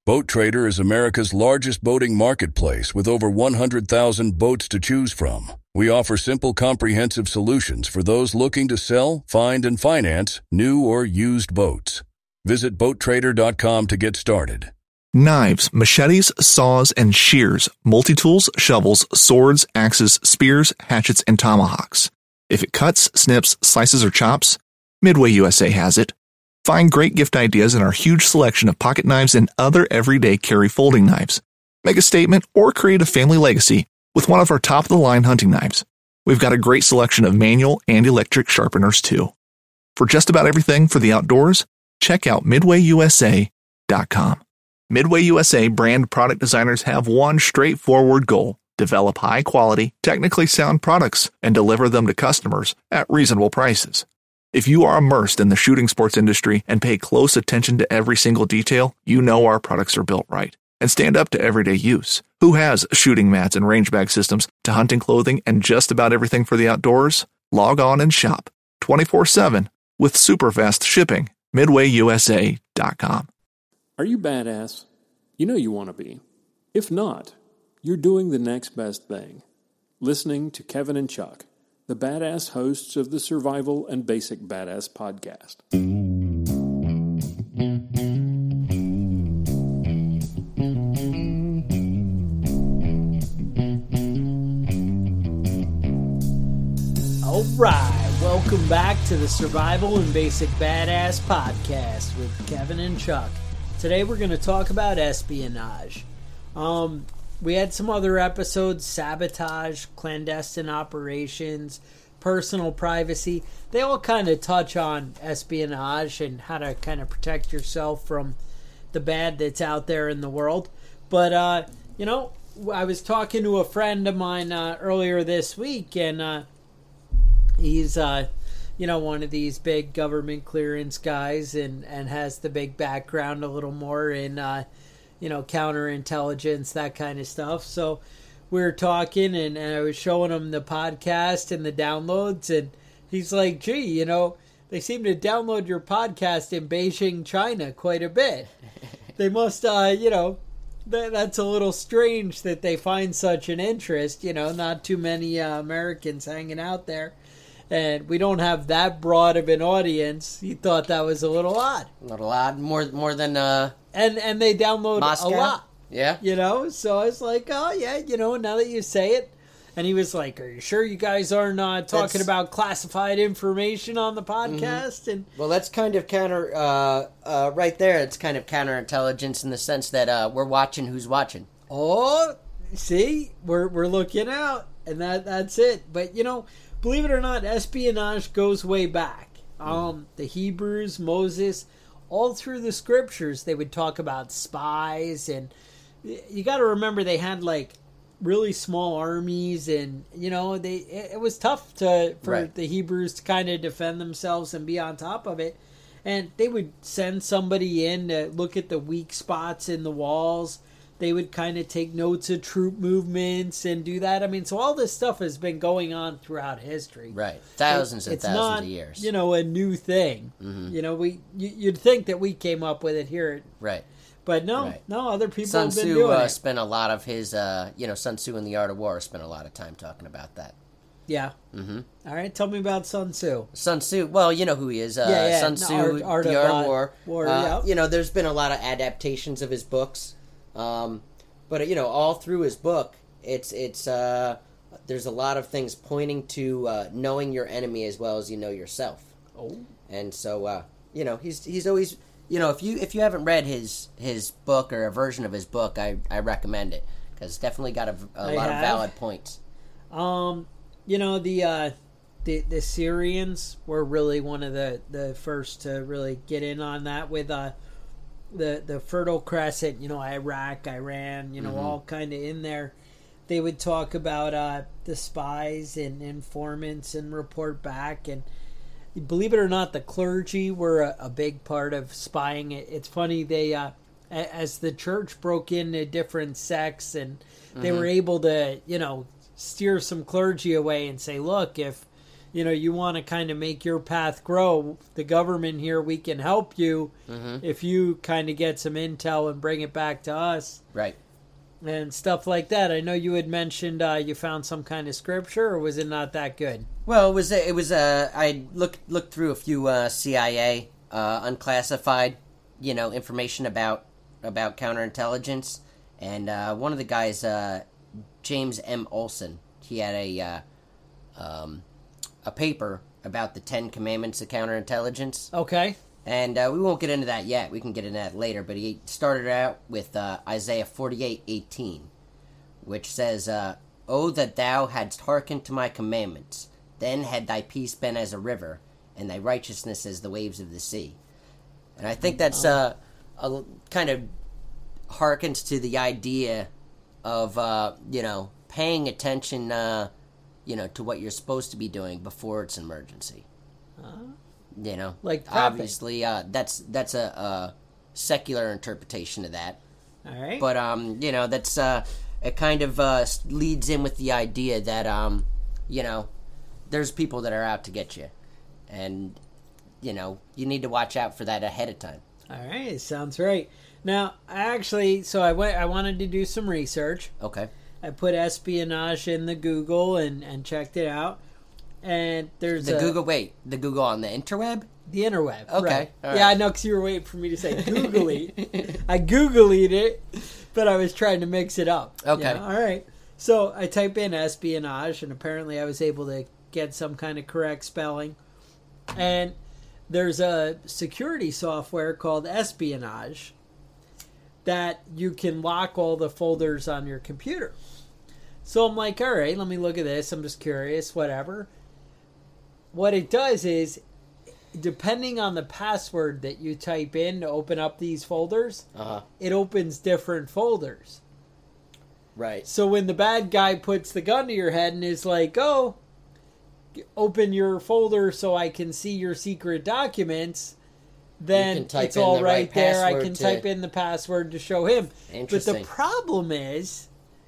Boat Trader is America's largest boating marketplace with over 100,000 boats to choose from. We offer simple, comprehensive solutions for those looking to sell, find, and finance new or used boats. Visit BoatTrader.com to get started. Knives, machetes, saws, and shears, multi-tools, shovels, swords, axes, spears, hatchets, and tomahawks. If it cuts, snips, slices, or chops, Midway USA has it. Find great gift ideas in our huge selection of pocket knives and other everyday carry folding knives. Make a statement or create a family legacy with one of our top-of-the-line hunting knives. We've got a great selection of manual and electric sharpeners, too. For just about everything for the outdoors, check out MidwayUSA.com. Midway USA brand product designers have one straightforward goal: develop high-quality, technically sound products and deliver them to customers at reasonable prices. If you are immersed in the shooting sports industry and pay close attention to every single detail, you know our products are built right and stand up to everyday use. Who has shooting mats and range bag systems to hunting clothing and just about everything for the outdoors? Log on and shop 24/7 with super fast shipping. MidwayUSA.com. Are you badass? You know you want to be. If not, you're doing the next best thing. Listening to Kevin and Chuck, the badass hosts of the Survival and Basic Badass podcast. All right, welcome back to the Survival and Basic Badass podcast with Kevin and Chuck. Today we're going to talk about espionage. We had some other episodes: sabotage, clandestine operations, personal privacy. They all kind of touch on espionage and how to kind of protect yourself from the bad that's out there in the world. But, I was talking to a friend of mine earlier this week, and he's, one of these big government clearance guys and has the big background a little more in, counterintelligence, that kind of stuff. So we were talking, and I was showing him the podcast and the downloads, and he's like, gee, they seem to download your podcast in Beijing, China quite a bit. They must, that's a little strange that they find such an interest, not too many Americans hanging out there. And we don't have that broad of an audience. He thought that was a little odd. A little odd, more than and they download Moscow? a lot. Yeah. So I was like, oh yeah, now that you say it. And he was like, are you sure you guys aren't talking about classified information on the podcast? Mm-hmm. And well, that's kind of counter right there. It's kind of counterintelligence in the sense that we're watching who's watching. Oh, see, we're looking out, and that's it. But believe it or not, espionage goes way back. The Hebrews, Moses, all through the scriptures, they would talk about spies, and you got to remember they had like really small armies, and it was tough for right. the Hebrews to kind of defend themselves and be on top of it. And they would send somebody in to look at the weak spots in the walls. They would kind of take notes of troop movements and do that. I mean, so all this stuff has been going on throughout history. Right. Thousands of years. It's not, a new thing. Mm-hmm. You'd think that we came up with it here. Right. But no, other people have been doing Sun Tzu it. spent a lot of his, Sun Tzu in the Art of War spent a lot of time talking about that. Yeah. Mm-hmm. All right, tell me about Sun Tzu. Sun Tzu, well, you know who he is. Sun Tzu, Art the Art of War. There's been a lot of adaptations of his books. But all through his book, it's there's a lot of things pointing to knowing your enemy as well as you know yourself. Oh. And so he's always if you haven't read his book or a version of his book, I recommend it because it's definitely got a lot of valid points. The Syrians were really one of the first to really get in on that with the Fertile Crescent, Iraq, Iran, mm-hmm. all kind of in there. They would talk about the spies and informants and report back. And believe it or not, the clergy were a big part of spying. It's funny, they as the church broke into different sects, and they mm-hmm. were able to, steer some clergy away and say, look, if you want to kind of make your path grow. The government here, we can help you if you kind of get some intel and bring it back to us. Right. And stuff like that. I know you had mentioned you found some kind of scripture, or was it not that good? Well, it was I looked through a few CIA unclassified, information about counterintelligence, and one of the guys, James M. Olson, he had a paper about the 10 Commandments of counterintelligence. Okay. And we won't get into that yet. We can get into that later. But he started out with Isaiah 48:18, which says, "O that thou hadst hearkened to my commandments, then had thy peace been as a river, and thy righteousness as the waves of the sea." And I think that's a kind of harkens to the idea of paying attention, to what you're supposed to be doing before it's an emergency. Like prepping. Obviously, that's a secular interpretation of that. All right. But that's it kind of leads in with the idea that there's people that are out to get you, and you need to watch out for that ahead of time. All right, sounds right. Now, I wanted to do some research. Okay. I put espionage in the Google and checked it out. And there's the Google on the interweb? The interweb. Okay. Right. All yeah, right. I know, because you were waiting for me to say googly. I googly it, but I was trying to mix it up. Okay. All right. So I type in espionage, and apparently I was able to get some kind of correct spelling. And there's a security software called Espionage that you can lock all the folders on your computer. So I'm like, all right, let me look at this. I'm just curious, whatever. What it does is, depending on the password that you type in to open up these folders, it opens different folders. Right. So when the bad guy puts the gun to your head and is like, oh, open your folder so I can see your secret documents, then it's all right there. I can type in the password to show him. But the problem is,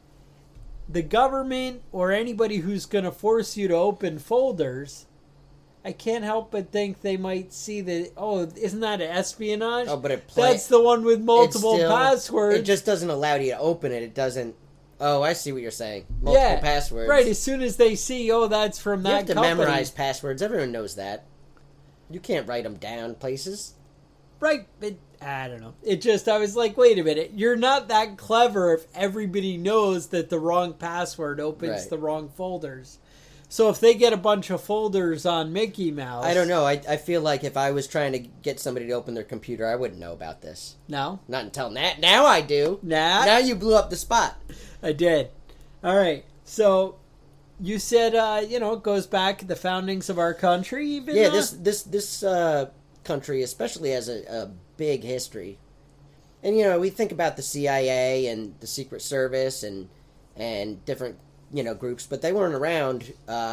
the government or anybody who's going to force you to open folders, I can't help but think they might see that, isn't that an espionage? Oh, but that's the one with multiple passwords. It just doesn't allow you to open it. It doesn't. Oh, I see what you're saying. Multiple passwords. Right. As soon as they see, that's from that company. You have to memorize passwords. Everyone knows that. You can't write them down places. Right. But I don't know. I was like, wait a minute. You're not that clever if everybody knows that the wrong password opens the wrong folders. So if they get a bunch of folders on Mickey Mouse... I don't know. I feel like if I was trying to get somebody to open their computer, I wouldn't know about this. No? Not until now I do. Now you blew up the spot. I did. All right. So you said, it goes back to the foundings of our country. Even this country especially has a big history. And, we think about the CIA and the Secret Service and different... groups, but they weren't around,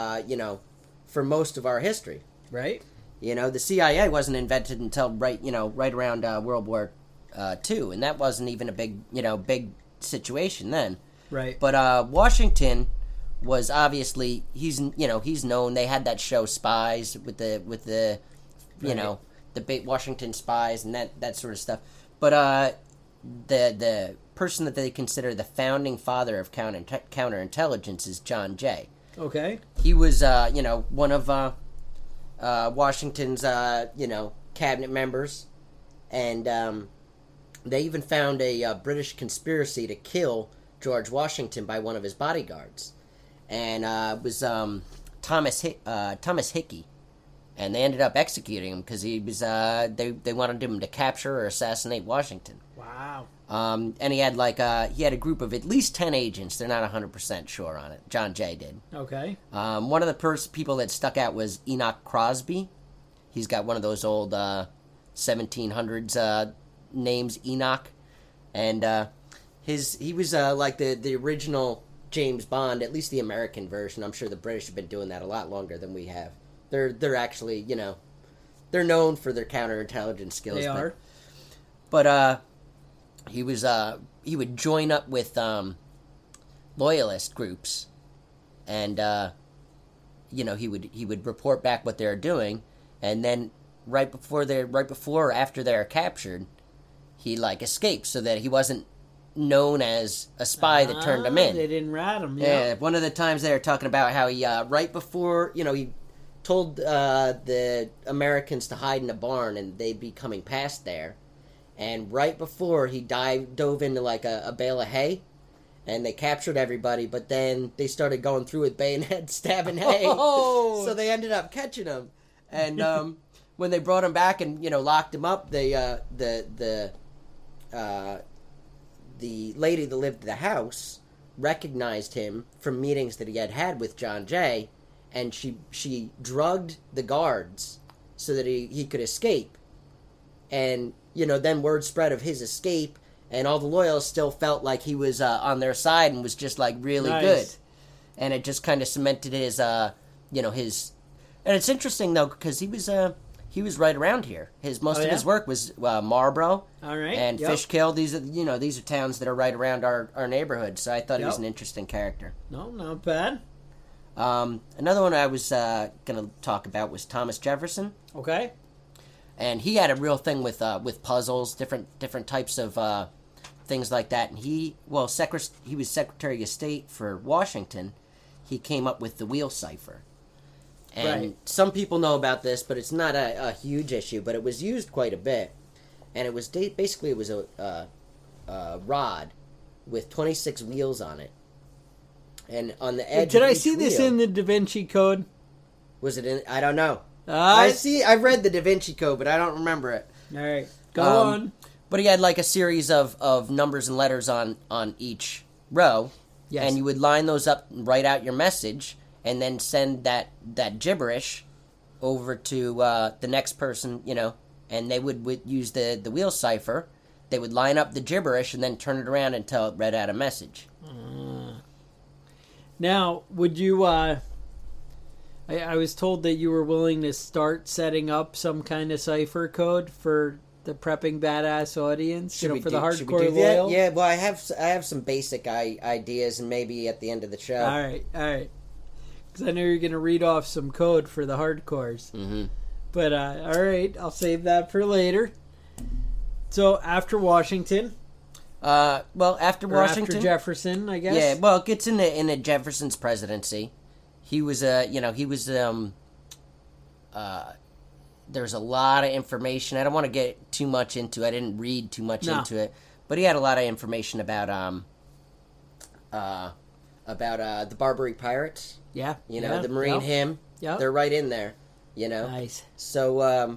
for most of our history. Right. The CIA wasn't invented until right around World War II, and that wasn't even a big situation then. Right. But Washington was obviously he's known. They had that show Spies with the Washington Spies and that sort of stuff. But the person that they consider the founding father of counterintelligence is John Jay. Okay. He was, one of Washington's, cabinet members, and they even found a British conspiracy to kill George Washington by one of his bodyguards, and it was Thomas Hickey, and they ended up executing him because he was they wanted him to capture or assassinate Washington. Wow. And he had he had a group of at least 10 agents. They're not 100% sure on it. John Jay did. Okay. One of the people that stuck out was Enoch Crosby. He's got one of those old 1700s names, Enoch, and he was like the original James Bond, at least the American version. I'm sure the British have been doing that a lot longer than we have. They're actually they're known for their counterintelligence skills. They are. But he would join up with loyalist groups, and he would report back what they're doing, and then right before or after they're captured, he escapes so that he wasn't known as a spy that turned him in. They didn't rat him. Yeah, one of the times they were talking about how he right before he told the Americans to hide in a barn and they'd be coming past there, and right before he dove into a bale of hay. And they captured everybody, but then they started going through with bayonets, stabbing hay. Oh. So they ended up catching him. And when they brought him back and locked him up, the lady that lived at the house recognized him from meetings that he had with John Jay, and she drugged the guards so that he could escape. And then word spread of his escape. And all the loyalists still felt like he was on their side and was just really good, and it just kind of cemented his, his. And it's interesting though because he was right around here. Most of his work was Marlborough, all right, and Fishkill. These are towns that are right around our neighborhood. So I thought he was an interesting character. No, not bad. Another one I was going to talk about was Thomas Jefferson. Okay. And he had a real thing with puzzles, different types of things like that. And he was Secretary of State for Washington. He came up with the wheel cipher. And some people know about this, but it's not a huge issue. But it was used quite a bit. And it was basically it was a rod with 26 wheels on it. And on the edge. Did I see this in the Da Vinci Code? Was it in? I don't know. I read the Da Vinci Code, but I don't remember it. All right, go on. But he had a series of numbers and letters on each row, and you would line those up and write out your message, and then send that gibberish over to the next person, and they would use the wheel cipher. They would line up the gibberish and then turn it around until it read out a message. Now, would you... I was told that you were willing to start setting up some kind of cipher code for the Prepping Badass audience, for the hardcore loyal. Yeah, well, I have some basic ideas, and maybe at the end of the show. All right. Because I know you're going to read off some code for the hardcores. Mm-hmm. But all right, I'll save that for later. So after Washington. After Washington, after Jefferson, I guess. Yeah, well, it gets into Jefferson's presidency. He was there's a lot of information. I don't want to get too much into it. I didn't read too much into it. But he had a lot of information about the Barbary Pirates. Yeah. The Marine hymn. Yeah. They're right in there, Nice. So,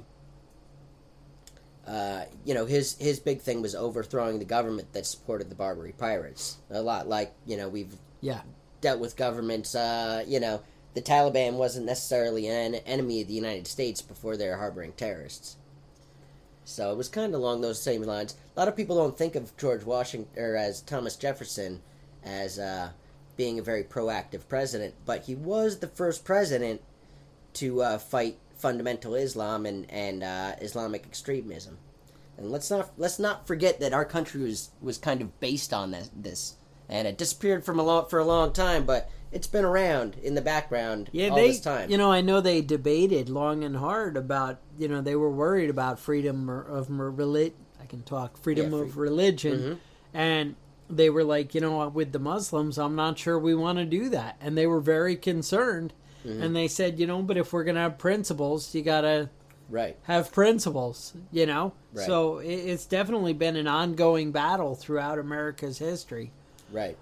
his big thing was overthrowing the government that supported the Barbary Pirates. A lot we've dealt with governments, the Taliban wasn't necessarily an enemy of the United States before they were harboring terrorists. So it was kind of along those same lines. A lot of people don't think of George Washington, or as Thomas Jefferson, as being a very proactive president, but he was the first president to fight fundamental Islam and Islamic extremism. And let's not forget that our country was kind of based on this. And it disappeared for a long time, but it's been around in the background all this time. I know they debated long and hard about, they were worried about freedom of religion. I can talk freedom of religion, mm-hmm. and they were like, with the Muslims, I'm not sure we want to do that, and they were very concerned. Mm-hmm. And they said, but if we're gonna have principles, you gotta have principles, Right. So it's definitely been an ongoing battle throughout America's history. Right.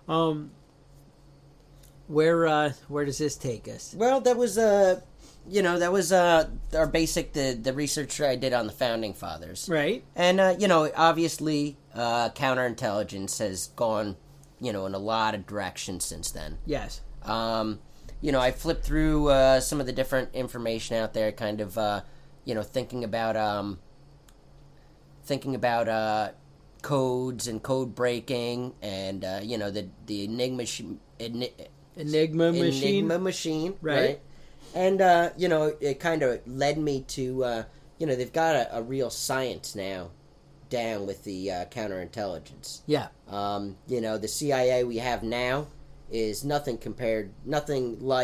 Where does this take us? Well, that was our basic the research I did on the founding fathers. Right. And obviously counterintelligence has gone, in a lot of directions since then. Yes. I flipped through some of the different information out there, kind of thinking about codes and code breaking, and the Enigma machine, right? And it kind of led me to they've got a real science now down with the counterintelligence. Yeah. The CIA we have now is nothing like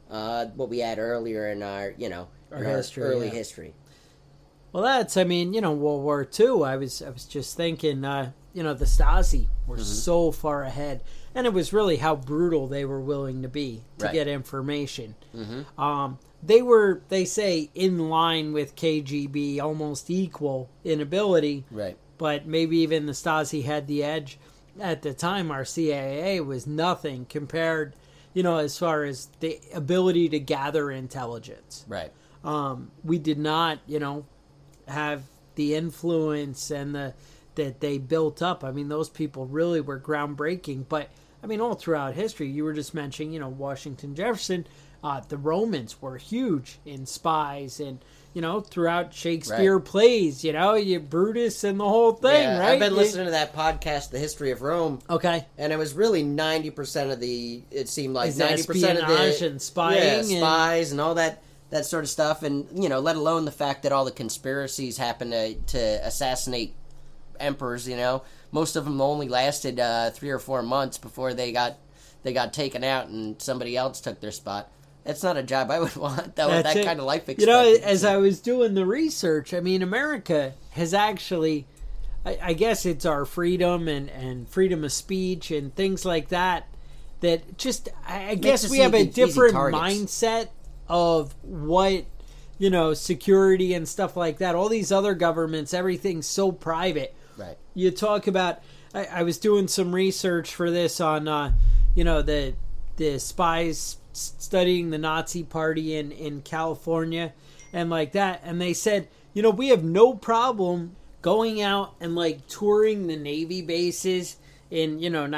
what we had earlier in our, Our in history, our early yeah. history. Well, that's, World War II. I was just thinking, the Stasi were so far ahead, and it was really how brutal they were willing to be to Right. get information. Mm-hmm. They were, they say, in line with KGB, almost equal in ability, Right. but maybe even the Stasi had the edge. At the time, our CIA was nothing compared, as far as the ability to gather intelligence. Right. We did not, have the influence and that they built up. I mean, those people really were groundbreaking. But I mean, all throughout history, you were just mentioning, Washington, Jefferson. The Romans were huge in spies, and throughout Shakespeare plays, you Brutus and the whole thing, Yeah, right? I've been listening to that podcast, The History of Rome. Okay. And it was really 90% of it seemed like Is 90% of espionage the and spying and- spies and all that sort of stuff. And, let alone the fact that all the conspiracies happened to assassinate emperors, Most of them only lasted 3 or 4 months before they got taken out and somebody else took their spot. That's not a job I would want, that kind of life expectancy. As I was doing the research, I mean, America has actually, I guess it's our freedom and freedom of speech and things like that, that just, I guess we have a different mindset of what, security and stuff like that. All these other governments, everything's so private. Right. You talk about, I was doing some research for this on, the spies studying the Nazi party in California and like that. And they said, we have no problem going out and like touring the Navy bases in,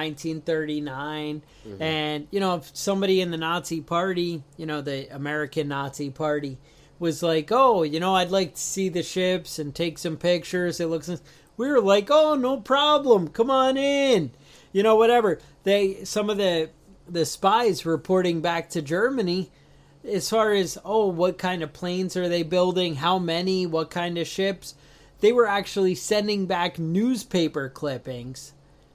1939. Mm-hmm. And, if somebody in the Nazi party, the American Nazi party was like, oh, I'd like to see the ships and take some pictures. It looks, we were like, oh, no problem. Come on in. Whatever. Some of the spies reporting back to Germany as far as, what kind of planes are they building? How many? What kind of ships? They were actually sending back newspaper clippings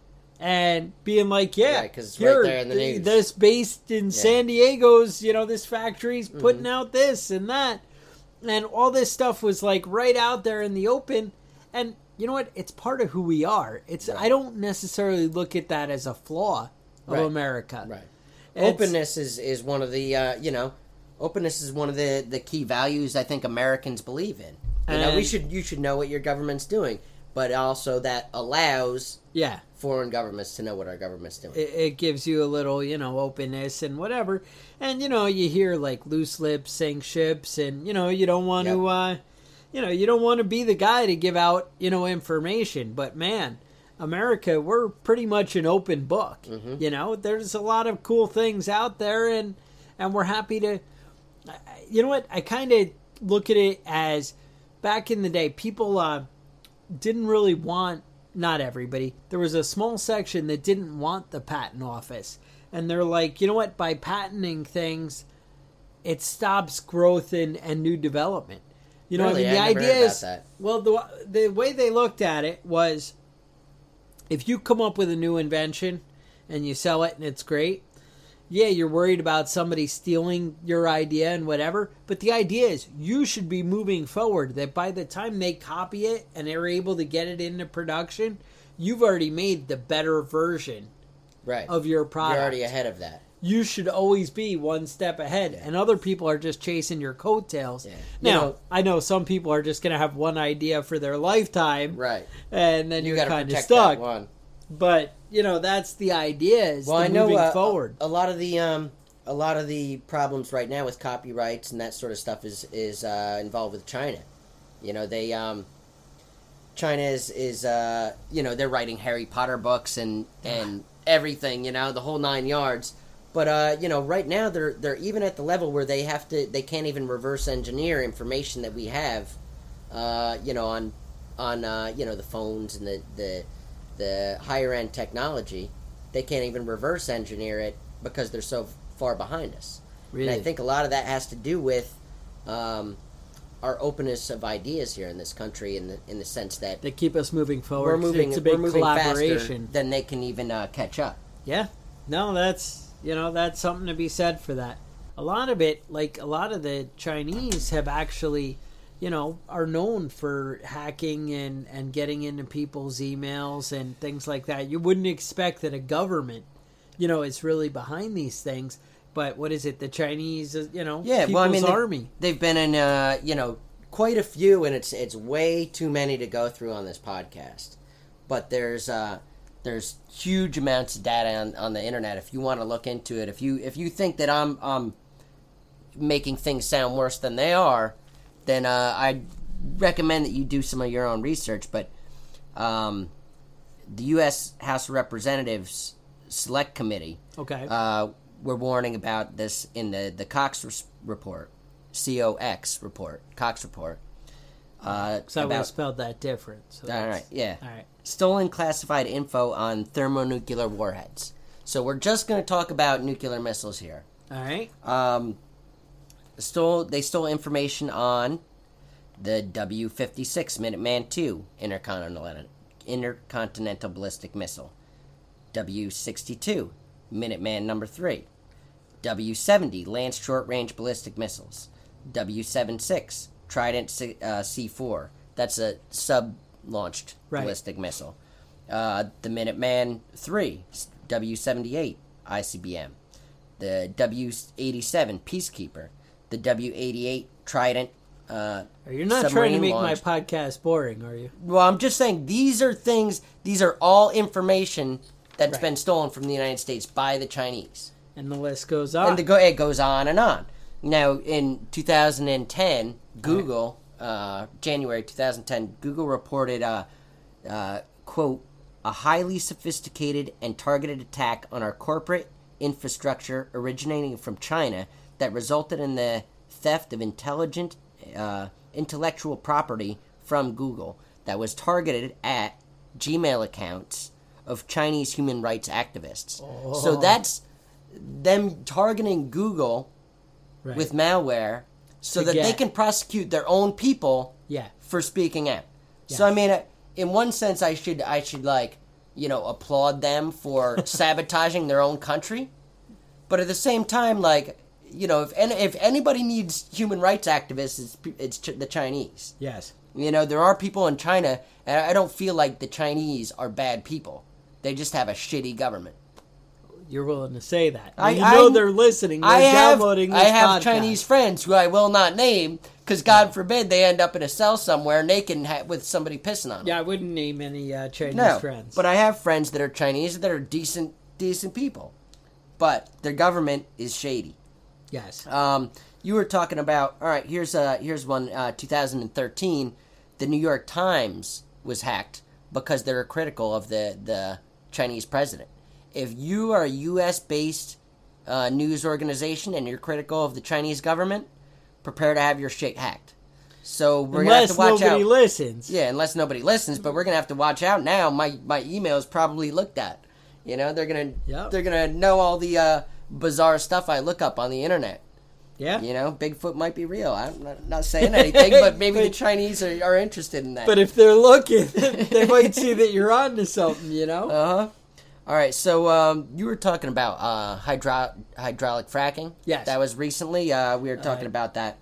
and being like, yeah, because it's right there in the news. This based in San Diego's, this factory's putting out this and that. And all this stuff was like right out there in the open. And you know what? It's part of who we are. I don't necessarily look at that as a flaw of America. Right. Openness is one of the openness is one of the key values I think Americans believe in. You should know what your government's doing, but also that allows foreign governments to know what our government's doing. It gives you a little, openness and whatever. And you hear like loose lips sink ships, and you don't want to you don't want to be the guy to give out, information, but man, America, we're pretty much an open book. Mm-hmm. There's a lot of cool things out there, and we're happy to. You know what? I kind of look at it as back in the day, people didn't really want. Not everybody. There was a small section that didn't want the patent office, and they're like, you know what? By patenting things, it stops growth and new development. Really? The I never idea heard is about that. well, the way they looked at it was, if you come up with a new invention and you sell it and it's great, you're worried about somebody stealing your idea and whatever, but the idea is you should be moving forward, that by the time they copy it and they're able to get it into production, you've already made the better version of your product. You're already ahead of that. You should always be one step ahead, and other people are just chasing your coattails. Yeah. Now, I know some people are just going to have one idea for their lifetime, right? And then you're kind of That stuck. one. But that's the idea. Is moving forward. A lot of the problems right now with copyrights and that sort of stuff is involved with China. China is they're writing Harry Potter books and everything. The whole 9 yards. But right now they're even at the level where they can't even reverse engineer information that we have, on the phones and the higher end technology. They can't even reverse engineer it because they're so far behind us. Really? And I think a lot of that has to do with our openness of ideas here in this country, in the sense that they keep us moving forward. We're moving collaboration faster than they can even catch up. Yeah, no, that's something to be said for that. a lot of it, like a lot of the Chinese have actually, are known for hacking and getting into people's emails and things like that. You wouldn't expect that a government, is really behind these things. But what is it? The Chinese, people's army. They've been in, quite a few, and it's way too many to go through on this podcast. But there's huge amounts of data on the internet if you want to look into it. If you think that I'm making things sound worse than they are, then I'd recommend that you do some of your own research. But the U.S. House of Representatives Select Committee, were warning about this in the Cox report, COX report, Cox report. Because I would have spelled that different. So all right, yeah. All right. Stolen classified info on thermonuclear warheads. So we're just going to talk about nuclear missiles here. All right. They stole information on the W-56 Minuteman II intercontinental ballistic missile, W-62 Minuteman No. 3, W-70 Lance short-range ballistic missiles, W-76 Trident C4. That's a sub-launched ballistic missile. The Minuteman III, W-78 ICBM, the W-87 Peacekeeper, the W-88 Trident. You're not trying to make my podcast boring, are you? Well, I'm just saying these are all information that's been stolen from the United States by the Chinese. And the list goes on. And it goes on and on. Now, in 2010, Google, January 2010, Google reported, quote, a highly sophisticated and targeted attack on our corporate infrastructure originating from China that resulted in the theft of intellectual property from Google that was targeted at Gmail accounts of Chinese human rights activists. Oh. So that's them targeting Google with malware so that they can prosecute their own people for speaking out. Yes. So I mean, in one sense, I should applaud them for sabotaging their own country, but at the same time, if anybody needs human rights activists, it's the Chinese. Yes. There are people in China, and I don't feel like the Chinese are bad people. They just have a shitty government. You're willing to say that. They're listening. They're downloading this podcast. I have Chinese friends who I will not name because, God forbid, they end up in a cell somewhere naked with somebody pissing on them. Yeah, I wouldn't name any Chinese friends. But I have friends that are Chinese that are decent people. But their government is shady. Yes. You were talking about, all right, here's one, 2013, the New York Times was hacked because they were critical of the Chinese president. If you are a U.S.-based news organization and you're critical of the Chinese government, prepare to have your shit hacked. So we're going to have to watch out. Unless nobody listens. Yeah, unless nobody listens, but we're going to have to watch out now. My email is probably looked at. They're going to know all the bizarre stuff I look up on the internet. Yeah. Bigfoot might be real. I'm not saying anything, but maybe the Chinese are interested in that. But if they're looking, they might see that you're on to something, Uh-huh. All right, so you were talking about hydraulic fracking. Yes. That was recently. We were talking about that.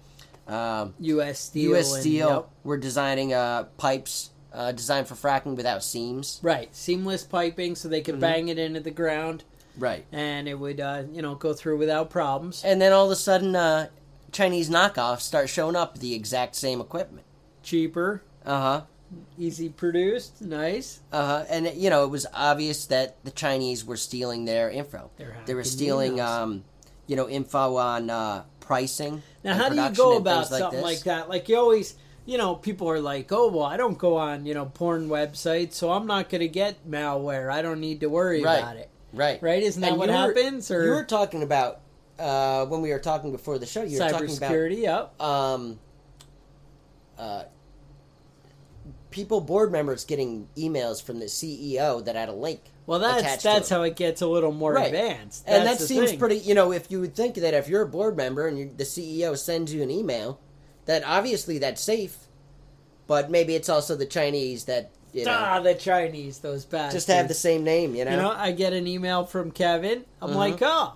U.S. Steel. U.S. Steel. We're designing pipes designed for fracking without seams. Right. Seamless piping so they could bang it into the ground. Right. And it would, go through without problems. And then all of a sudden, Chinese knockoffs start showing up with the exact same equipment. Cheaper. Uh-huh. Easy produced. Nice. Uh-huh. And, it was obvious that the Chinese were stealing their info. They were stealing, info on pricing. Now, how do you go about something like that? Like, you always... people are like, oh, well, I don't go on, porn websites, so I'm not going to get malware. I don't need to worry about it. Right. Right? Isn't that what happens? Or you were talking about, when we were talking before the show, you were talking about... Cybersecurity, yep. Board members getting emails from the CEO that had a link. Well, that's how it gets a little more advanced. And that seems pretty, if you would think that if you're a board member and the CEO sends you an email, that obviously that's safe, but maybe it's also the Chinese that, the Chinese, those bastards. Just have the same name, I get an email from Kevin. I'm like,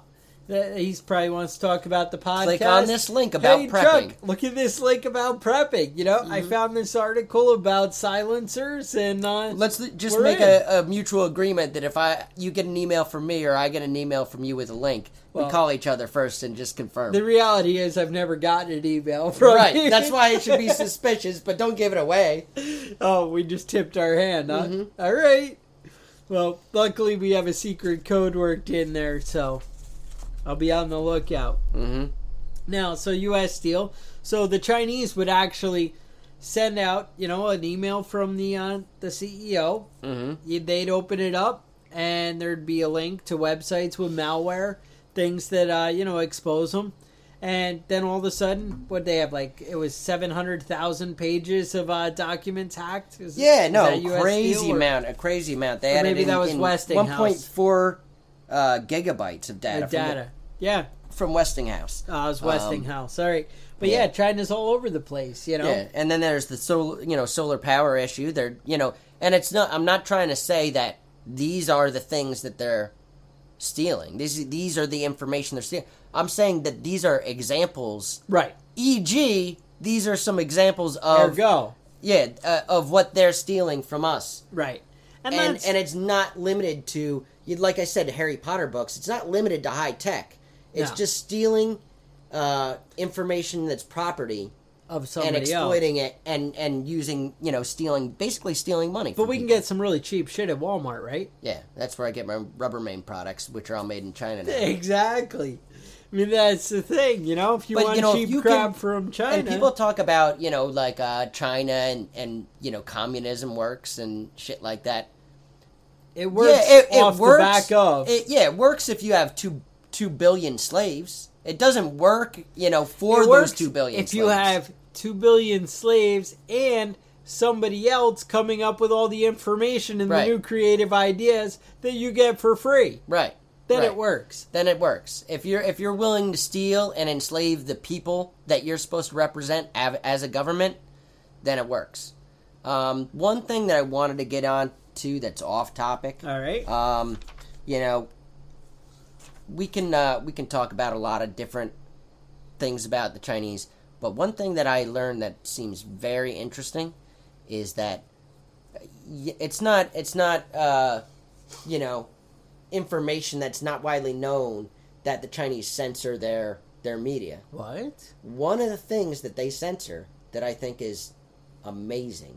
He probably wants to talk about the podcast. Click on this link about prepping. Chuck, look at this link about prepping. You know, I found this article about silencers, and Let's just we're make in. a mutual agreement that if you get an email from me or I get an email from you with a link, we call each other first and just confirm. The reality is I've never gotten an email from Right, you. that's why it should be suspicious, but don't give it away. Oh, we just tipped our hand, huh? All right. Well, luckily we have a secret code worked in there, so I'll be on the lookout. Mm-hmm. Now, so U.S. Steel. So the Chinese would actually send out, an email from the CEO. Mm-hmm. They'd open it up, and there'd be a link to websites with malware, things that, expose them. And then all of a sudden, what they have, it was 700,000 pages of documents hacked? Is that US crazy Steel, amount, a crazy amount. They or had maybe it in, that was in Westinghouse. 1.4 gigabytes of data. Yeah. From Westinghouse. It was Westinghouse. All right. But yeah. China's all over the place, Yeah, and then there's the solar power issue. They're, and it's not. I'm not trying to say that these are the things that they're stealing. These are the information they're stealing. I'm saying that these are examples. Right. E.g., these are some examples of Ergo. Yeah, of what they're stealing from us. Right. And it's not limited to, like I said, Harry Potter books. It's not limited to high tech. It's just stealing information that's property of somebody and exploiting it and using, basically stealing money. But we can get some really cheap shit at Walmart, right? Yeah, that's where I get my Rubbermaid products, which are all made in China now. Exactly. I mean, that's the thing, if you want cheap crap from China. And people talk about, China and communism works and shit like that. It works off works, the back of. It works if you have 2 billion slaves. It doesn't work, for those 2 billion if slaves. you have 2 billion slaves and somebody else coming up with all the information and the new creative ideas that you get for free. Right. Then it works. Then it works. If you're willing to steal and enslave the people that you're supposed to represent as a government, then it works. One thing that I wanted to get on to that's off topic. All right. We can talk about a lot of different things about the Chinese, but one thing that I learned that seems very interesting is that it's not information that's not widely known that the Chinese censor their media. What? One of the things that they censor that I think is amazing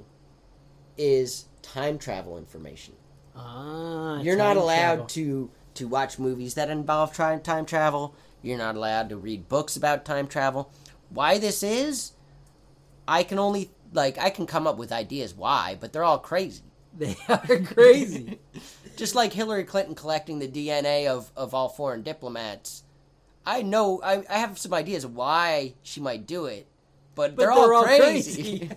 is time travel information. You're not allowed to watch movies that involve time travel. You're not allowed to read books about time travel. Why this is, I can come up with ideas why, but they're all crazy. They are crazy. Just like Hillary Clinton collecting the DNA of all foreign diplomats. I know, I have some ideas of why she might do it, but they're all crazy.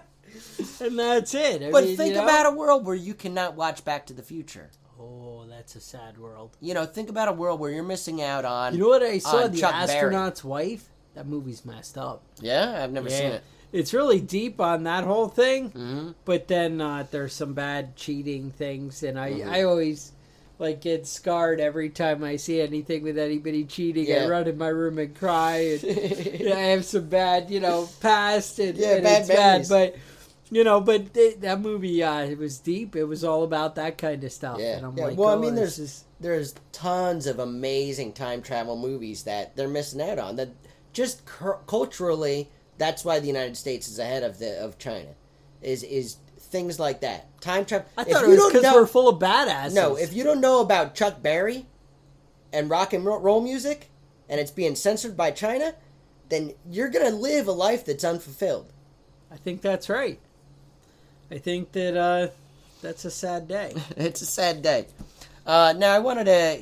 And that's it. But think about a world where you cannot watch Back to the Future. Oh, that's a sad world. Think about a world where you're missing out on. You know what I saw? The Chuck Astronaut's Wife? That movie's messed up. Yeah, I've never seen it. It's really deep on that whole thing, Mm-hmm. but then there's some bad cheating things, and I always get scarred every time I see anything with anybody cheating. Yeah. I run in my room and cry, and I have some bad, past, and bad it's memories. bad, but that movie, it was deep. It was all about that kind of stuff. Yeah. And I'm Well, I mean, there's tons of amazing time travel movies that they're missing out on. That just culturally, that's why the United States is ahead of China. Is things like that. Time travel. I thought it was because we're full of badasses. No, if you don't know about Chuck Berry and rock and roll music, and it's being censored by China, then you're gonna live a life that's unfulfilled. I think that's right. I think that that's a sad day. It's a sad day. Now I wanted to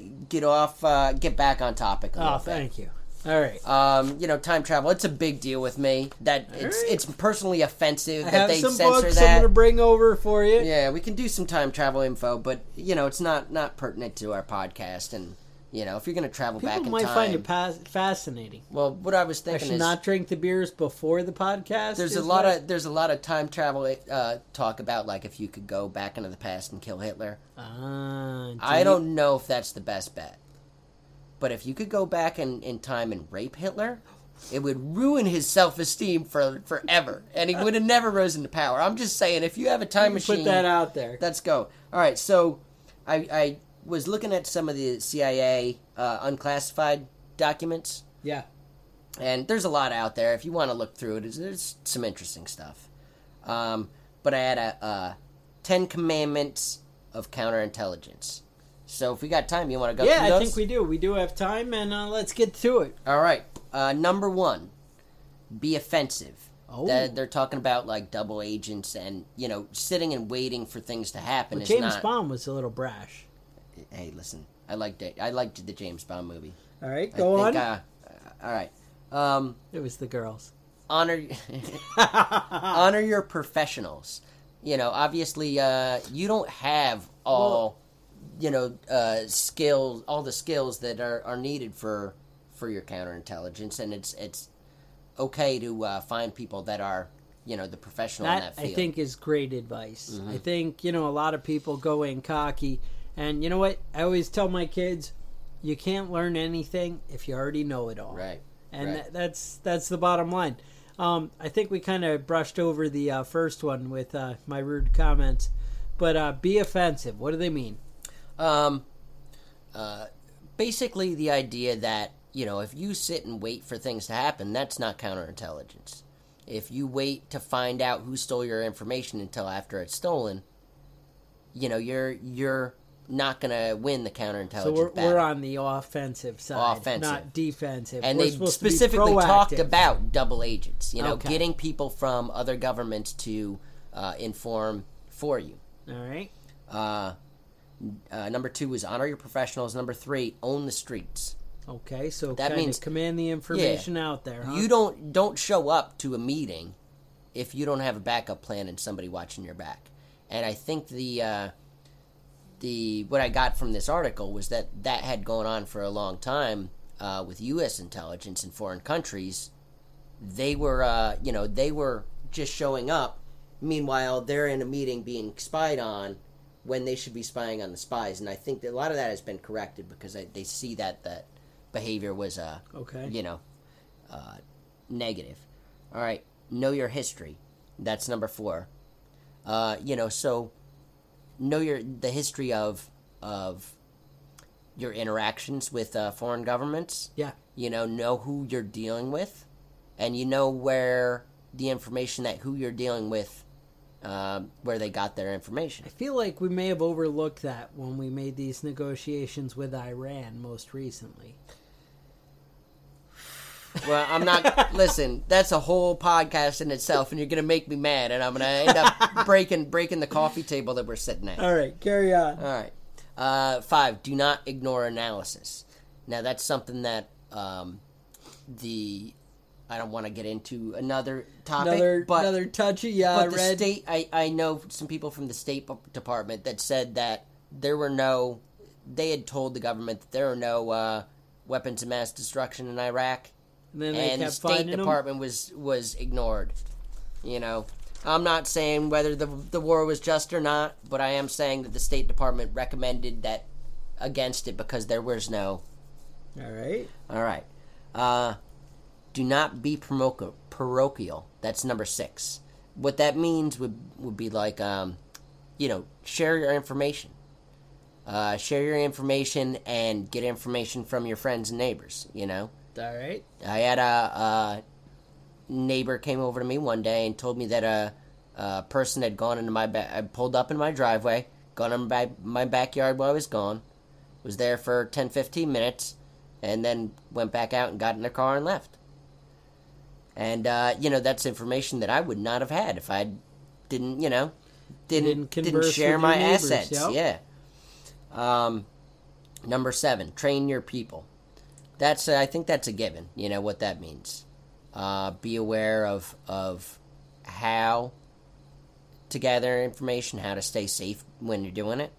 get back on topic a little bit. Thank you. All right. Time travel, it's a big deal with me. That it's personally offensive I that have they some censor books that. I'm going to bring over for you. Yeah, we can do some time travel info, but it's not pertinent to our podcast. And if you're going to travel back in People might time, find it fascinating. well, what I was I thinking should is not drink the beers before the podcast. there's a lot of time travel talk about, like, if you could go back into the past and kill Hitler. I don't know if that's the best bet. But if you could go back in time and rape Hitler, it would ruin his self-esteem forever, and he would have never risen to power. I'm just saying, if you have a time machine... Put that out there. Let's go. All right, so I was looking at some of the CIA unclassified documents. Yeah. And there's a lot out there. If you want to look through it, there's some interesting stuff. But I had a 10 Commandments of Counterintelligence. So if we got time, you want to go through those? Yeah, I think we do. We do have time, and let's get to it. All right. Number 1, be offensive. Oh. They're talking about, like, double agents and, sitting and waiting for things to happen. Well, James Bond was a little brash. Hey, listen. I liked the James Bond movie. All right, go on. All right. It was the girls. Honor your professionals. Obviously, you don't have all skills, all the skills that are needed for your counterintelligence, and it's okay to find people that are the professional in that field. I think is great advice. Mm-hmm. I think a lot of people go in cocky, and you know what? I always tell my kids, you can't learn anything if you already know it all. Right. And that's the bottom line. I think we kind of brushed over the first one with my rude comments, but be offensive. What do they mean? Basically the idea that, if you sit and wait for things to happen, that's not counterintelligence. If you wait to find out who stole your information until after it's stolen, you're not going to win the counterintelligence So battle. we're on the offensive side, not defensive. And we're they specifically talked proactive. About double agents, Okay. getting people from other governments to inform for you. All right. Number 2 is honor your professionals. Number 3, own the streets. Okay, so that means command the information out there. Huh? You don't show up to a meeting if you don't have a backup plan and somebody watching your back. And I think what I got from this article was that had gone on for a long time with U.S. intelligence in foreign countries. They were they were just showing up. Meanwhile, they're in a meeting being spied on when they should be spying on the spies. And I think that a lot of that has been corrected because they see that behavior was negative. All right, know your history. That's number 4. So know the history of your interactions with foreign governments. Yeah. Know who you're dealing with, and where the information that who you're dealing with, where they got their information. I feel like we may have overlooked that when we made these negotiations with Iran most recently. Well, I'm not... Listen, that's a whole podcast in itself, and you're going to make me mad, and I'm going to end up breaking the coffee table that we're sitting at. All right, carry on. All right. 5, do not ignore analysis. Now, that's something that I don't want to get into another topic. Another touchy but the red. state, I know some people from the State Department that said that they had told the government that there were no weapons of mass destruction in Iraq. And then they and kept the State them? Department was ignored. I'm not saying whether the war was just or not, but I am saying that the State Department recommended that against it because there was no. All right. All right. Do not be parochial. That's number 6. What that means would be like, share your information. Share your information and get information from your friends and neighbors, All right. I had a neighbor came over to me one day and told me that a person had gone into I pulled up in my driveway, gone in my backyard while I was gone, was there for 10-15 minutes, and then went back out and got in their car and left. And, that's information that I would not have had if I didn't share my assets. Yep. Yeah. Number 7, train your people. I think that's a given. You know what that means. Be aware of how to gather information, how to stay safe when you're doing it.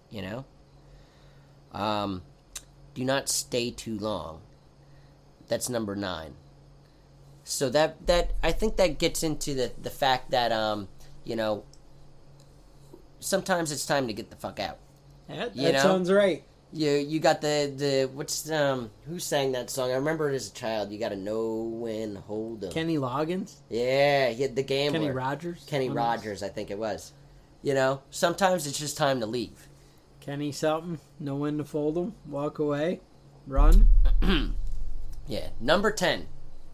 Do not stay too long. That's number 9. So that I think that gets into the fact that sometimes it's time to get the fuck out. That sounds right. You got the what's who sang that song? I remember it as a child. You got to know when, hold 'em. Kenny Loggins? Yeah, he had the gambler. Kenny Rogers? Kenny Rogers, I think it was. You know, sometimes it's just time to leave. Kenny something, know when to fold 'em, walk away, run. Yeah, number 10.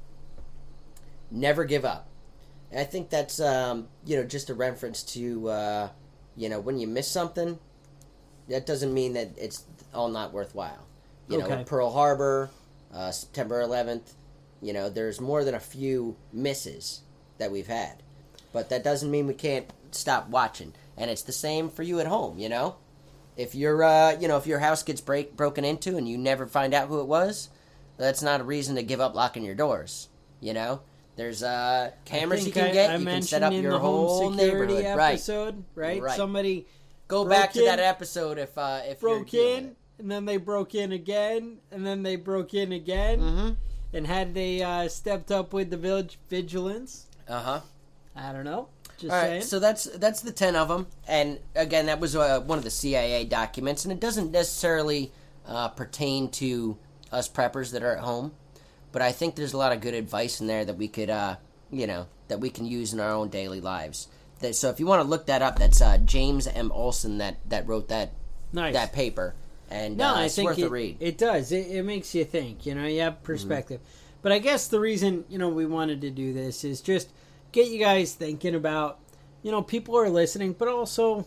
Never give up. And I think that's just a reference to when you miss something, that doesn't mean that it's all not worthwhile. You know, Pearl Harbor, September 11th, there's more than a few misses that we've had. But that doesn't mean we can't stop watching. And it's the same for you at home, If your if your house gets broken into and you never find out who it was, that's not a reason to give up locking your doors, There's cameras you can get. You can set up your whole neighborhood. Episode, right? Somebody go back to that episode if broke you're in, and then they broke in again, and then they broke in again, and had they stepped up with the vigilance. I don't know. Just all saying. Right, so that's the 10 of them, and again, that was one of the CIA documents, and it doesn't necessarily pertain to us preppers that are at home. But I think there's a lot of good advice in there that we could, that we can use in our own daily lives. So if you want to look that up, that's James M. Olson that wrote that paper, and it's worth a read. It does. It makes you think. You have perspective. But I guess the reason we wanted to do this is just get you guys thinking about, people are listening, but also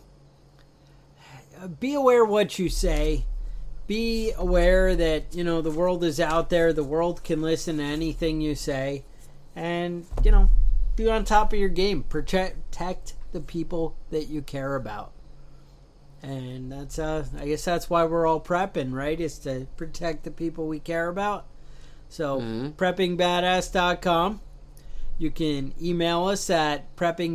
be aware what you say. Be aware that, the world is out there. The world can listen to anything you say. And, be on top of your game. Protect the people that you care about. And that's, I guess that's why we're all prepping, right? Is to protect the people we care about. So, preppingbadass.com. You can email us at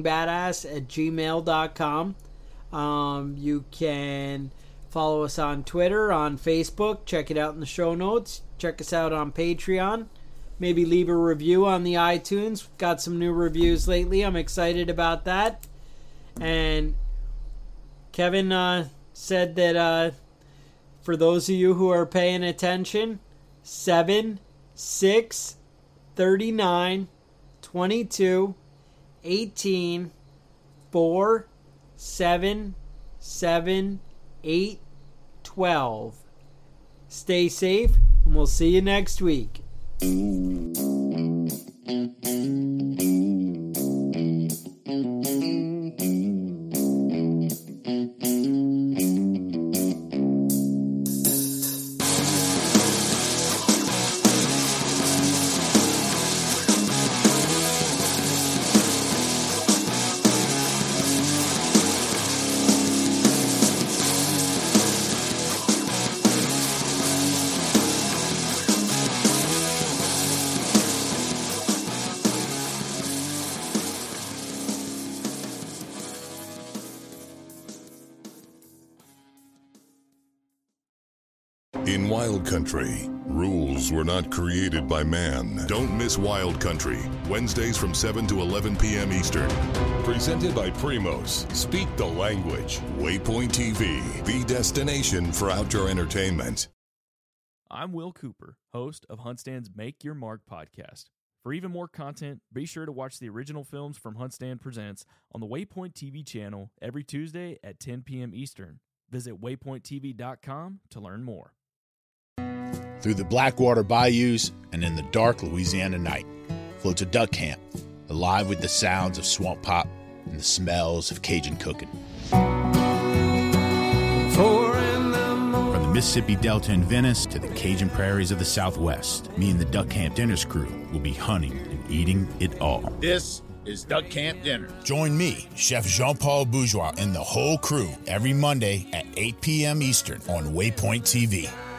preppingbadass@gmail.com. You can follow us on Twitter, on Facebook. Check it out in the show notes. Check us out on Patreon. Maybe leave a review on the iTunes. Got some new reviews lately. I'm excited about that. And Kevin said that for those of you who are paying attention, 7, 6, 39, 22, 18, 4, 7, 7, 8, 12. Stay safe, and we'll see you next week. In Wild Country, rules were not created by man. Don't miss Wild Country, Wednesdays from 7 to 11 p.m. Eastern. Presented by Primos. Speak the language. Waypoint TV, the destination for outdoor entertainment. I'm Will Cooper, host of HuntStand's Make Your Mark podcast. For even more content, be sure to watch the original films from HuntStand Presents on the Waypoint TV channel every Tuesday at 10 p.m. Eastern. Visit waypointtv.com to learn more. Through the Blackwater bayous and in the dark Louisiana night floats a duck camp, alive with the sounds of swamp pop and the smells of Cajun cooking. From the Mississippi Delta in Venice to the Cajun prairies of the Southwest, me and the Duck Camp Dinners crew will be hunting and eating it all. This is Duck Camp Dinner. Join me, Chef Jean-Paul Bourgeois, and the whole crew every Monday at 8 p.m. Eastern on Waypoint TV.